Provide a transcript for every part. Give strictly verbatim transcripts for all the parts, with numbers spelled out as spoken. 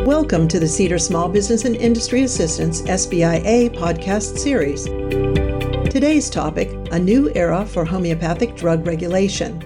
Welcome to the Cedar Small Business and Industry Assistance S B I A podcast series. Today's topic, a new era for homeopathic drug regulation.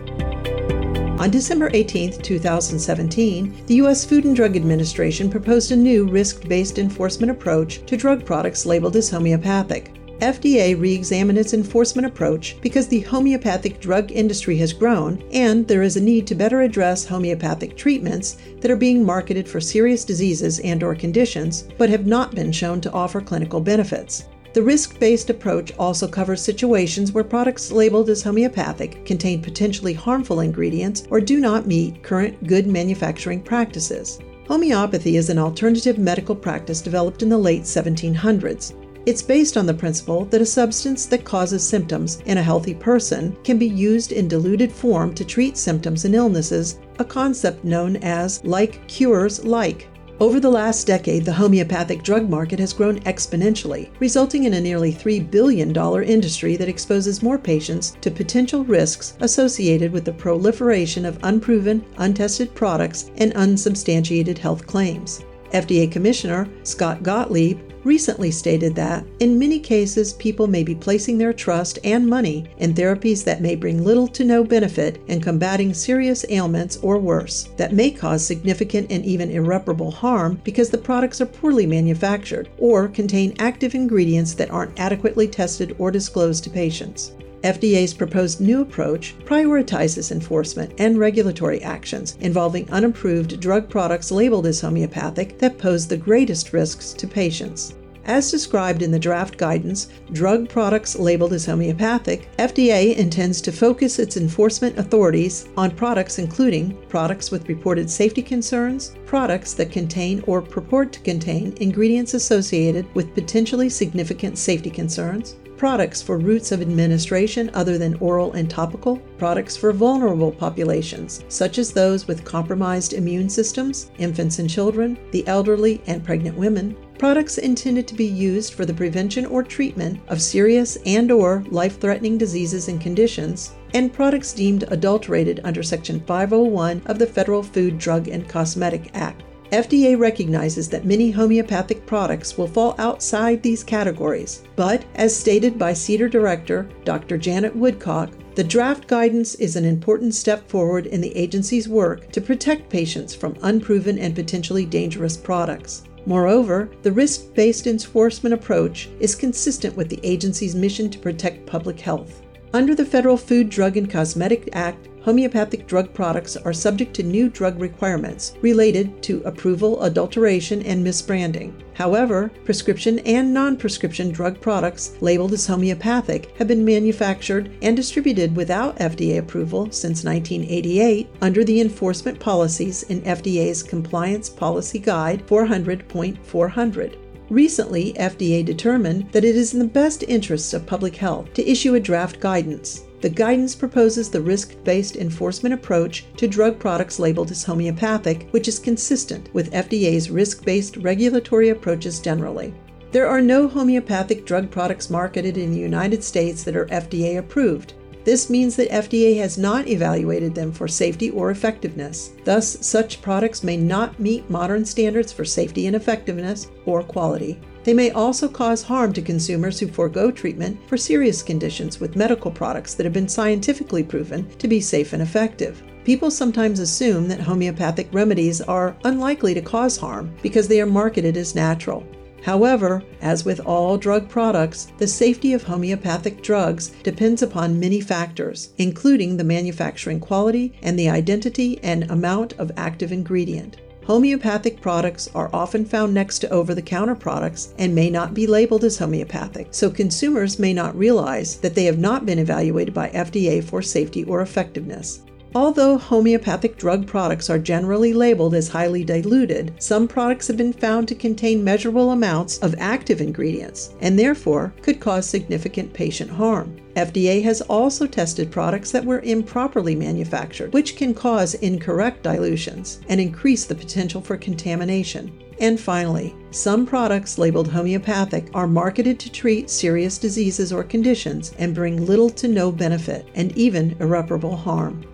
On December eighteenth, two thousand seventeen, the U S Food and Drug Administration proposed a new risk-based enforcement approach to drug products labeled as homeopathic. F D A re-examined its enforcement approach because the homeopathic drug industry has grown and there is a need to better address homeopathic treatments that are being marketed for serious diseases and/or conditions but have not been shown to offer clinical benefits. The risk-based approach also covers situations where products labeled as homeopathic contain potentially harmful ingredients or do not meet current good manufacturing practices. Homeopathy is an alternative medical practice developed in the late seventeen hundreds. It's based on the principle that a substance that causes symptoms in a healthy person can be used in diluted form to treat symptoms and illnesses, a concept known as like cures like. Over the last decade, the homeopathic drug market has grown exponentially, resulting in a nearly three billion dollars industry that exposes more patients to potential risks associated with the proliferation of unproven, untested products and unsubstantiated health claims. F D A Commissioner Scott Gottlieb recently stated that, in many cases, people may be placing their trust and money in therapies that may bring little to no benefit in combating serious ailments or worse, that may cause significant and even irreparable harm because the products are poorly manufactured or contain active ingredients that aren't adequately tested or disclosed to patients. F D A's proposed new approach prioritizes enforcement and regulatory actions involving unapproved drug products labeled as homeopathic that pose the greatest risks to patients. As described in the draft guidance, Drug Products Labeled as Homeopathic, F D A intends to focus its enforcement authorities on products including products with reported safety concerns, products that contain or purport to contain ingredients associated with potentially significant safety concerns, products for routes of administration other than oral and topical, products for vulnerable populations, such as those with compromised immune systems, infants and children, the elderly and pregnant women, products intended to be used for the prevention or treatment of serious and/or life-threatening diseases and conditions, and products deemed adulterated under Section five oh one of the Federal Food, Drug, and Cosmetic Act. F D A recognizes that many homeopathic products will fall outside these categories, but as stated by CEDAR Director Doctor Janet Woodcock, the draft guidance is an important step forward in the agency's work to protect patients from unproven and potentially dangerous products. Moreover, the risk-based enforcement approach is consistent with the agency's mission to protect public health. Under the Federal Food, Drug, and Cosmetic Act, homeopathic drug products are subject to new drug requirements related to approval, adulteration, and misbranding. However, prescription and non-prescription drug products labeled as homeopathic have been manufactured and distributed without F D A approval since nineteen eighty-eight under the enforcement policies in F D A's Compliance Policy Guide four hundred point four hundred. Recently, F D A determined that it is in the best interests of public health to issue a draft guidance. The guidance proposes the risk-based enforcement approach to drug products labeled as homeopathic, which is consistent with F D A's risk-based regulatory approaches generally. There are no homeopathic drug products marketed in the United States that are F D A approved. This means that F D A has not evaluated them for safety or effectiveness. Thus, such products may not meet modern standards for safety and effectiveness or quality. They may also cause harm to consumers who forego treatment for serious conditions with medical products that have been scientifically proven to be safe and effective. People sometimes assume that homeopathic remedies are unlikely to cause harm because they are marketed as natural. However, as with all drug products, the safety of homeopathic drugs depends upon many factors, including the manufacturing quality and the identity and amount of active ingredient. Homeopathic products are often found next to over-the-counter products and may not be labeled as homeopathic, so consumers may not realize that they have not been evaluated by F D A for safety or effectiveness. Although homeopathic drug products are generally labeled as highly diluted, some products have been found to contain measurable amounts of active ingredients and therefore could cause significant patient harm. F D A has also tested products that were improperly manufactured, which can cause incorrect dilutions and increase the potential for contamination. And finally, some products labeled homeopathic are marketed to treat serious diseases or conditions and bring little to no benefit and even irreparable harm.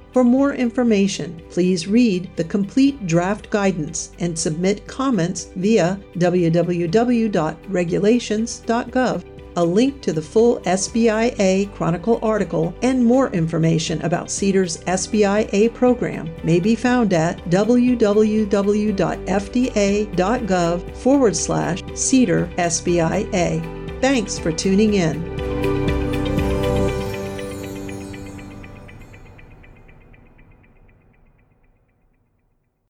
For more information, please read the complete draft guidance and submit comments via w w w dot regulations dot gov. A link to the full S B I A Chronicle article and more information about CEDAR's S B I A program may be found at w w w dot f d a dot gov forward slash CEDAR S B I A. Thanks for tuning in.